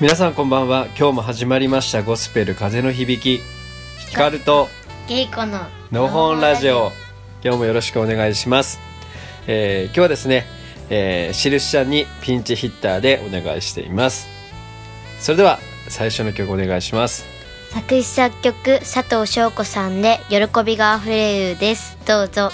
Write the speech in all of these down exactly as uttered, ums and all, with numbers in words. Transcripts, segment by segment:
皆さんこんばんは。今日も始まりましたゴスペル風の響き、ヒカルとゲイコののほんラジオ。今日もよろしくお願いします。えー、今日はですね、えー、しるしちゃんにピンチヒッターでお願いしています。それでは最初の曲お願いします。 作詞作曲佐藤翔子さんで喜びがあふれるです。どうぞ。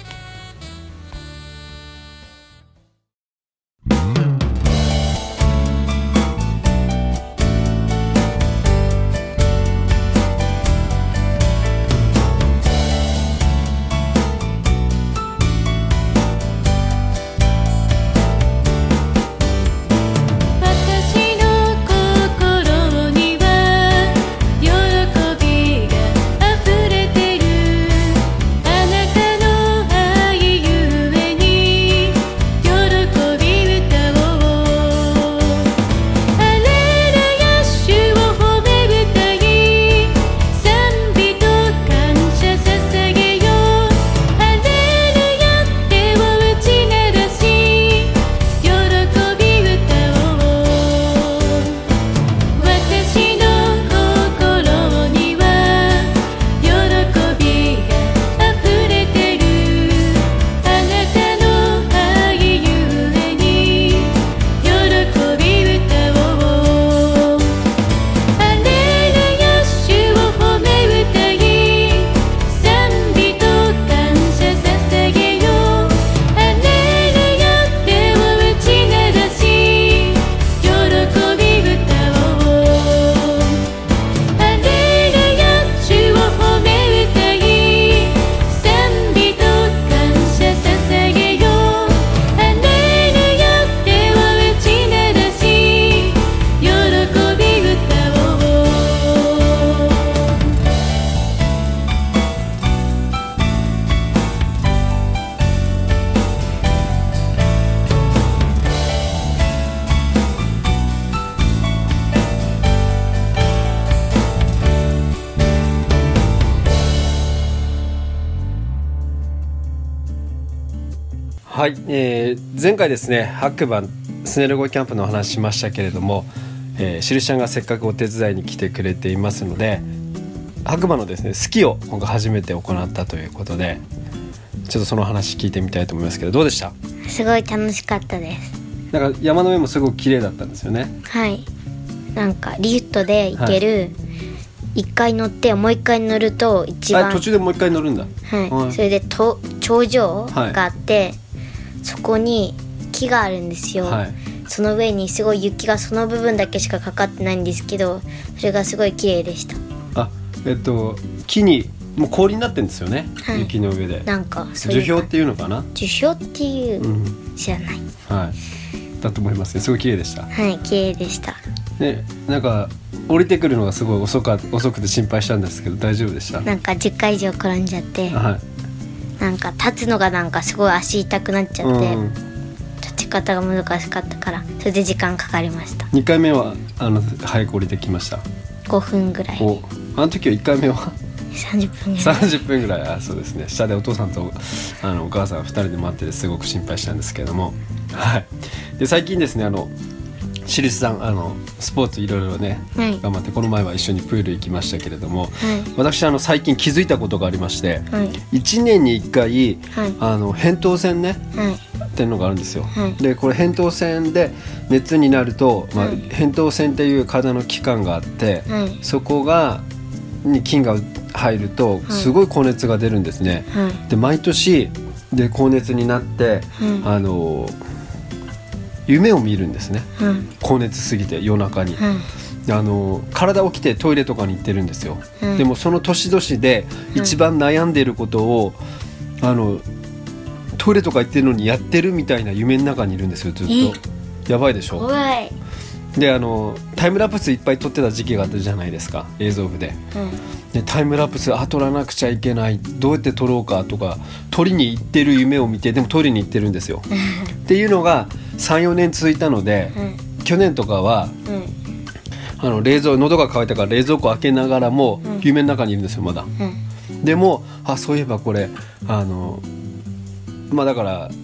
はい、えー、前回ですね、白馬スネルゴキャンプのお話しましたけれども、えー、しるしちゃんがせっかくお手伝いに来てくれていますので、白馬のですねスキを今回初めて行ったということで、ちょっとその話聞いてみたいと思いますけど、どうでした？ すごい楽しかったです。 なんか山の上もすごく綺麗だったんですよね。 はい、なんかリフトで行ける、はい、いっかい乗ってもういっかい乗ると一番、 あ、途中でもういっかい乗るんだ。 はい、はい、それでと頂上があって、はい、そこに木があるんですよ、はい、その上にすごい雪がその部分だけしかかかってないんですけど、それがすごい綺麗でした。 あ、えっと木にもう氷になってるんですよね、はい、雪の上で。 なんかそういう樹氷っていうのかな。 樹氷っていう、うん、知らない、 はい、だと思いますね。すごい綺麗でした。 はい、綺麗でした。 で、なんか降りてくるのがすごい遅か遅くて心配したんですけど大丈夫でした？ なんかじゅっかい以上転んじゃって、はい、なんか立つのがなんかすごい足痛くなっちゃって、うん、立ち方が難しかったからそれで時間かかりました。 にかいめはあの早く降りてきました？ ごふんぐらい。 お、あの時はいっかいめはさんじゅっぷんぐらい。 さんじゅっぷんぐらい。あ、そうですね。下でお父さんとあのお母さんふたりで待っててすごく心配したんですけれども、はい。で、最近ですね、あのしるしさん、あのスポーツいろいろね、はい、頑張って、この前は一緒にプール行きましたけれども、はい、私あの最近気づいたことがありまして、はい、いちねんにいっかい、はい、あの扁桃腺ね、はい、っていうのがあるんですよ、はい、でこれ扁桃腺で熱になると、まあはい、扁桃腺っていう体の器官があって、はい、そこがに菌が入るとすごい高熱が出るんですね、はい、で毎年で高熱になって、はい、あの夢を見るんですね、はい、高熱すぎて夜中に、はい、あの体起きてトイレとかに行ってるんですよ、はい、でもその年々で一番悩んでいることを、はい、あのトイレとか行ってるのにやってるみたいな夢の中にいるんですよ、ずっと。やばいでしょ。 怖い。 で、あのタイムラプスいっぱい撮ってた時期があったじゃないですか、映像部で、うん、でタイムラプスあ撮らなくちゃいけない、どうやって撮ろうかとか、撮りに行ってる夢を見て、でもトイレに行ってるんですよっていうのが さん,よ 年続いたので、うん、去年とかは、うん、あの冷蔵喉が渇いたから冷蔵庫開けながらも夢の中にいるんですよまだ、うん、でもあそういえばこれあのまあだから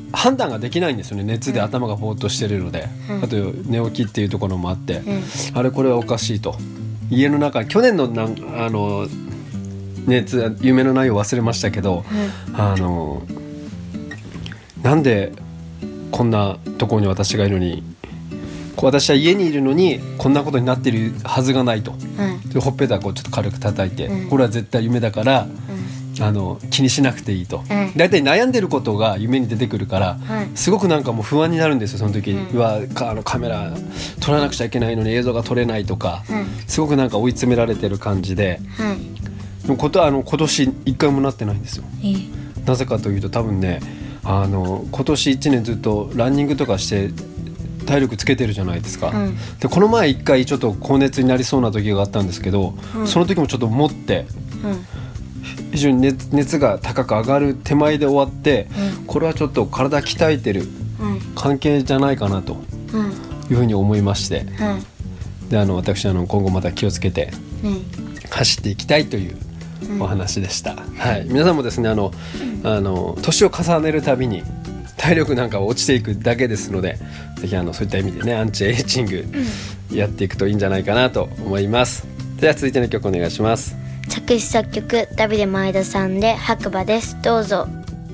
判断ができないんですよね。熱で頭がぼーっとしてるので、うん、あと寝起きっていうところもあって、うん、あれこれはおかしいと。家の中去年のなんあの熱夢の内容忘れましたけど、うん、あのなんでこんなところに私がいるのに、私は家にいるのにこんなことになってるはずがないと、うん、でほっぺたこうちょっと軽く叩いて、うん、これは絶対夢だから、うん、あの気にしなくていいと、うん、だいたい悩んでることが夢に出てくるから、うん、すごくなんかもう不安になるんですよその時に、うん、うわあのカメラ撮らなくちゃいけないのに映像が撮れないとか、うん、すごくなんか追い詰められてる感じで、うん、でもことあの今年いっかいもなってないんですよ、えー、なぜかというと多分ねあの今年いちねんずっとランニングとかして体力つけてるじゃないですか、うん、でこの前一回ちょっと高熱になりそうな時があったんですけど、うん、その時もちょっと持って、うん、非常に 熱, 熱が高く上がる手前で終わって、うん、これはちょっと体鍛えてる関係じゃないかなというふうに思いまして、うん、であの私あの今後また気をつけて走っていきたいというお話でした、うんはい、皆さんもですねあの、うん、あの年を重ねるたびに体力なんか落ちていくだけですので、ぜひあのそういった意味でねアンチエイジングやっていくといいんじゃないかなと思います、うん、では続いての曲お願いします。 作詞作曲ダビデ前田さんで白馬です。どうぞ。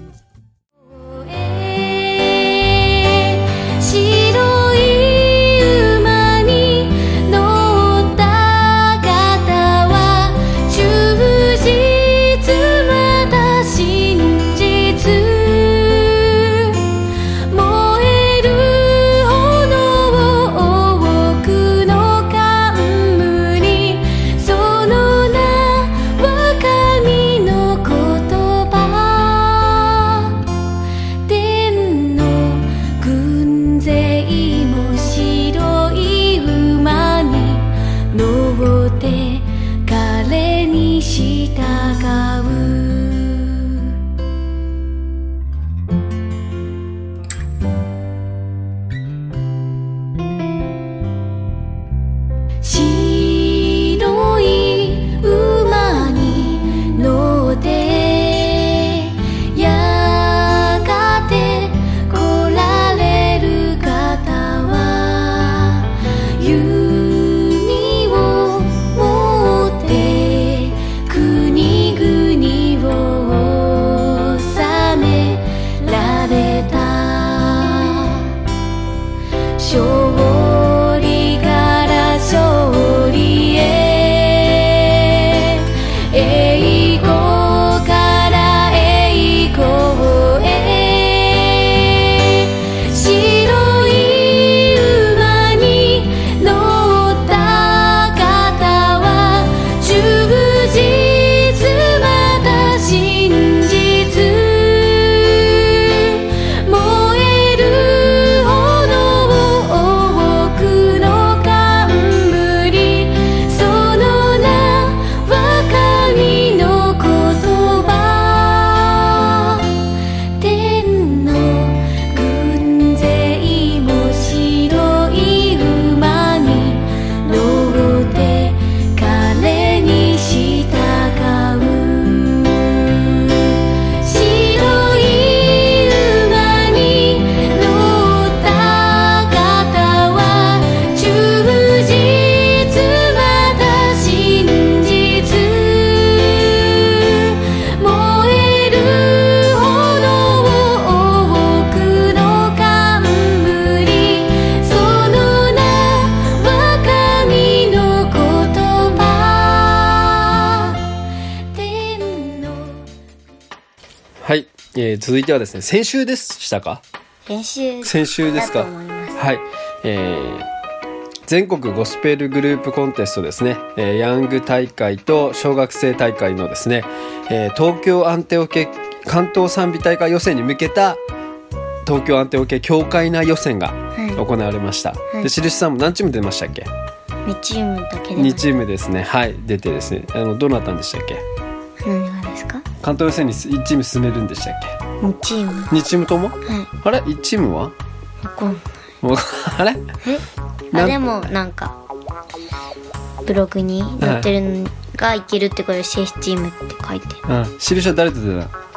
えー、続いてはですね先週でしたか先週先週ですか。はい、えー、全国ゴスペルグループコンテストですね、えー、ヤング大会と小学生大会のですね、えー、東京アンテオケ関東賛美大会予選に向けた東京アンテオケ協会内予選が行われました、はい、で印さんも何チーム出ましたっけ。 にチームだけでにチームですね。はい出てですねあのどうなったんでしたっけ。 何がですか。 関東予選にいちチーム進めるんでしたっけ。 にチームにチームとも、はい、あれいちチームはわかんないあれえあでもなんかブログに載ってるのがいけるってことで正式チームって書いてる、うん、印は誰と出た。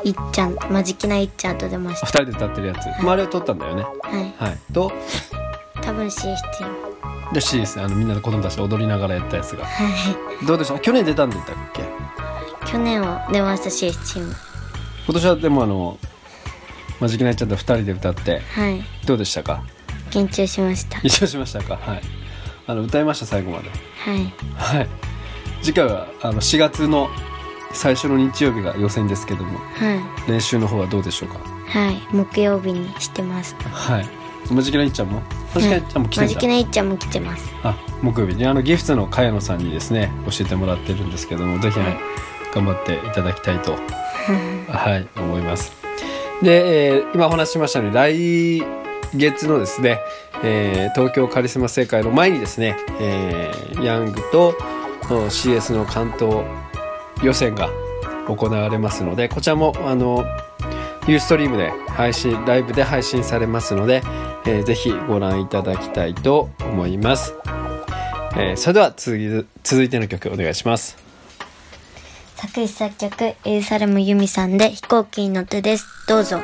いっちゃん、まじきないっちゃんと出ました。 ふたりで歌ってるやつ、はい、まあ、あれを撮ったんだよね。 はい、 はい、と多分 シーエス チームで シーエス、あのみんなの子供たち踊りながらやったやつが、 はい、 どうでしょう。去年出たんでったっけ。 去年は出ました シーエス チーム。 今年はでもあのまじきないっちゃんとふたりで歌って、 はい、 どうでしたか。 緊張しました。 緊張しましたか。はい、あの歌いました最後まで。 はいはい。次回はあのしがつの最初の日曜日が予選ですけども、 はい、 練習の方はどうでしょうか。 はい、木曜日にしてます。 はい。まじきないっちゃんもまじきないっちゃんも来てんだ。 まじきないっちゃんも来てます。 あ、木曜日にあのギフトの茅野さんにですね教えてもらってるんですけども、ぜひ、ね、はい、頑張っていただきたいとはい思います。で、えー、今お話ししましたように来月のですね、えー、東京カリスマ正解の前にですね、えー、ヤングと シーエス の関東予選が行われますので、こちらもあのユーストリームで配信、ライブで配信されますので、えー、ぜひご覧いただきたいと思います。えー、それでは次続いての曲お願いします。 作詞作曲エルサレムユミさんで飛行機に乗ってです。どうぞ。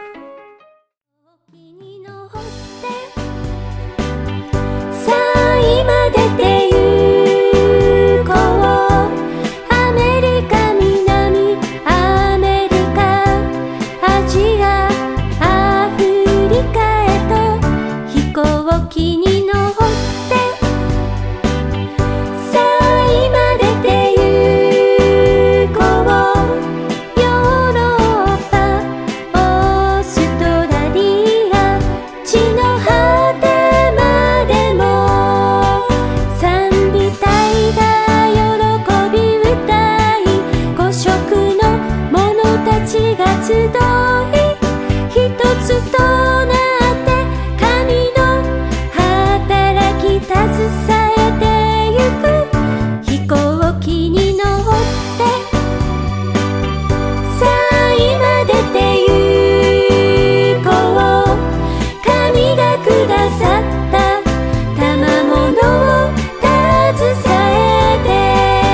さあ今出て行こう。アメリカ、南アメリカ、アジア、アフリカへと飛行機に乗ってさあ今出て行こう。ヨーロッパ、オーストラリア、地の果てまでも賛美隊が喜び歌い、五色の者たちが集い、一つとなって神の働き携えてゆく。飛行機に乗ってさあ今出て行こう。神がくださった賜物を携えて。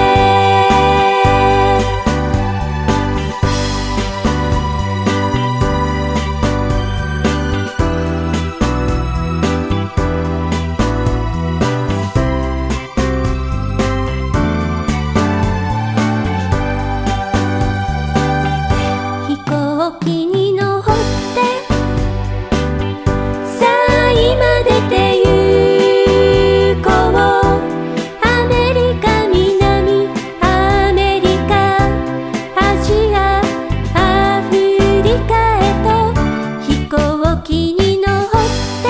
飛行機に乗ってさあ今出て行こう。アメリカ、南アメリカ、アジア、アフリカへと飛行機に乗って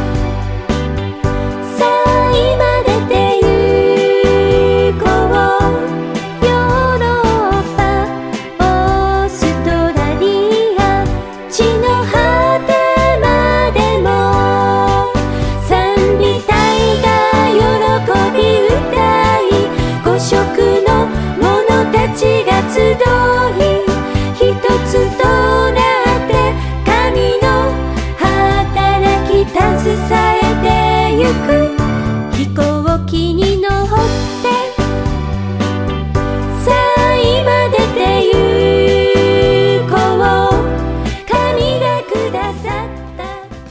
さあ今出て行こう。ヨーロッパ、オーストラリア、地の果てまでも賛美隊が喜び歌い、五色の者たちが集い、一つとなって神の働き携えてゆく。飛行機に乗ってさあ今出て行こう。神がくださった。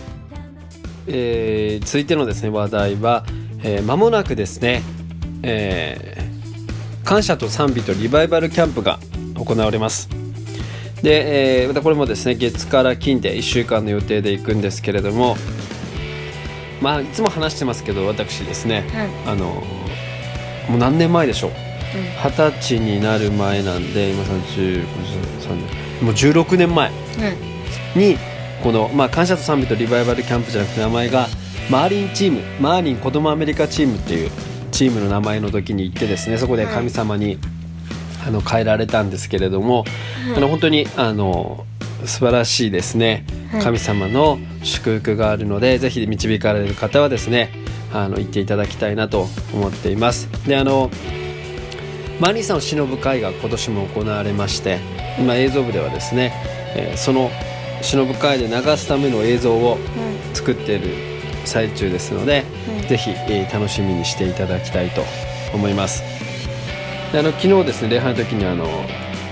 えー、続いてのですね話題は、えー、間もなくですね、えー、感謝と賛美とリバイバルキャンプが行われます。で、えー、またこれもですね月から金でいっしゅうかんの予定で行くんですけれども、まあいつも話してますけど、私ですね、うん、あのもう何年前でしょう、二十、うん、歳になる前なんで今さんじゅう、さんねん、もうじゅうろくねんまえに、うん、この、まあ、感謝と賛美とリバイバルキャンプじゃなくて名前がマーリンチーム、マーリン子供アメリカチームっていうチームの名前の時に行ってですね、そこで神様に、うん、あの変えられたんですけれども、うん、あの本当にあの素晴らしいですね、神様の祝福があるので、ぜひ導かれる方はですねあの行っていただきたいなと思っています。で、あのマーリンさんを偲ぶ会が今年も行われまして、今映像部ではですね、えー、その偲ぶ会で流すための映像を作っている最中ですので、うん、ぜひ、えー、楽しみにしていただきたいと思います。で、あの昨日ですね礼拝の時にあの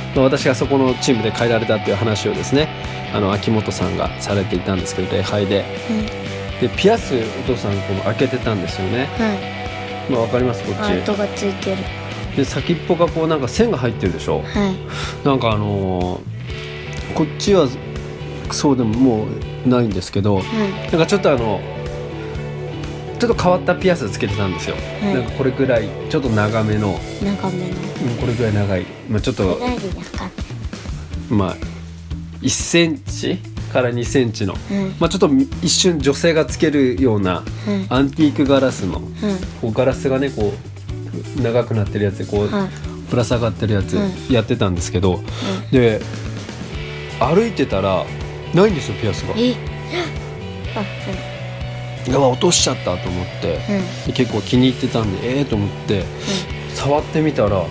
まあ、私がそこのチームで変えられたっていう話をですね、あの秋元さんがされていたんですけど、礼拝で、うん、でピアスお父さんこの開けてたんですよね、はい、まあ、分かります？こっち跡がついてる。 で先っぽがこうなんか線が入ってるでしょ、はい、なんかあのー、こっちはそうでももうないんですけど、はい、なんかちょっとあのちょっと変わったピアスつけてたんですよ、はい、なんかこれくらいちょっと長めの長めの、 うん、これくらい長い、まあ、ちょっとまあいっセンチからにセンチの、うん、まあ、ちょっと一瞬女性がつけるような、うん、アンティークガラスの、うん、こうガラスがねこう長くなってるやつでこう、はい、ぶら下がってるやつやってたんですけど、うん、で歩いてたらないんですよピアスが。えあ、うん、落としちゃったと思って、うん、結構気に入ってたんでええー、と思って、うん、触ってみたら、うん、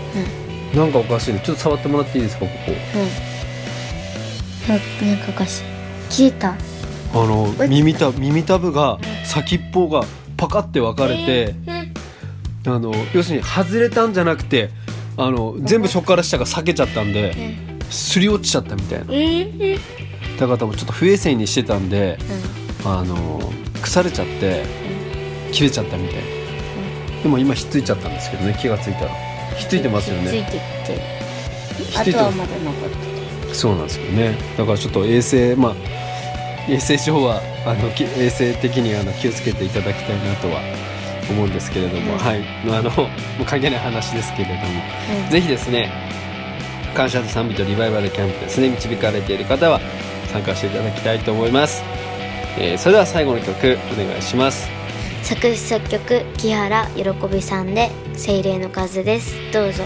なんかおかしいの。ちょっと触ってもらっていいですかここ、 うん、なんかおかしい。切れた。 あの耳た耳たぶが先っぽがパカって分かれて、えー、あの要するに外れたんじゃなくてあの全部そこから下が裂けちゃったんで、すり落ちちゃったみたいな、えー、だから多分ちょっと不衛生にしてたんで、うん、あの腐れちゃって切れちゃったみたいな、うん、でも今ひっついちゃったんですけどね。気がついたらひっついてますよね。 ひっついてってあとはまだ残ってる。 そうなんですよね。だからちょっと衛生まあ衛生上はあの衛生的にあの気をつけていただきたいなとは思うんですけれども、うん、はい、あのもう関係ない話ですけれども、うん、ぜひですね感謝と賛美とリバイバルキャンプですね導かれている方は参加していただきたいと思います、えー、それでは最後の曲お願いします。 作詞作曲木原喜さんで精霊の風です。どうぞ。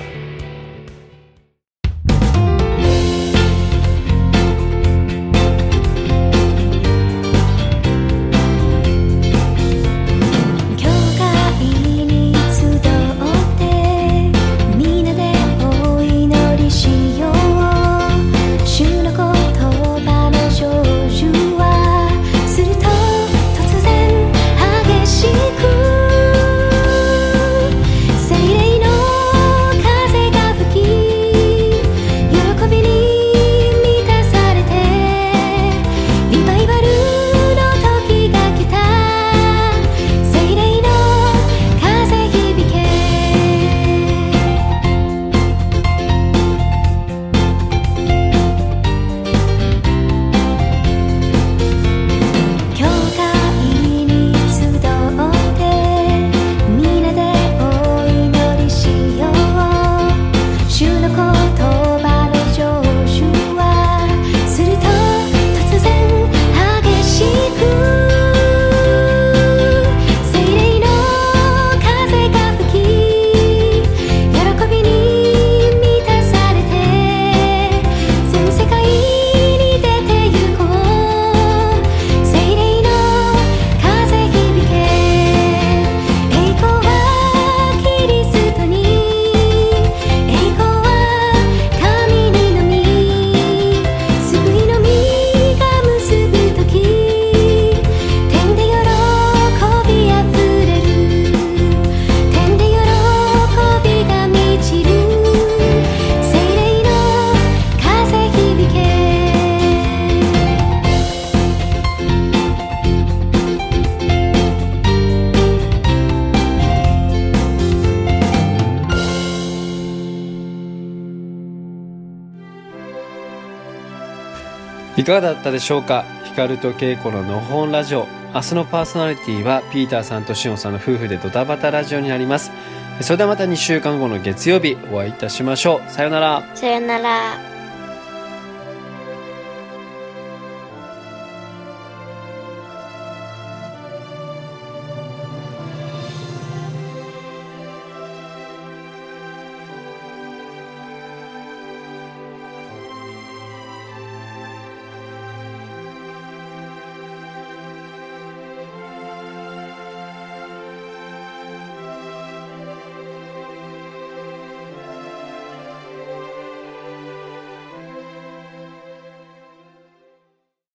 いかがだったでしょうか。光と稽古ののほんラジオ、明日のパーソナリティはピーターさんとしおんさんの夫婦でドタバタラジオになります。それではまたにしゅうかんごの月曜日お会いいたしましょう。さよなら。 さよなら。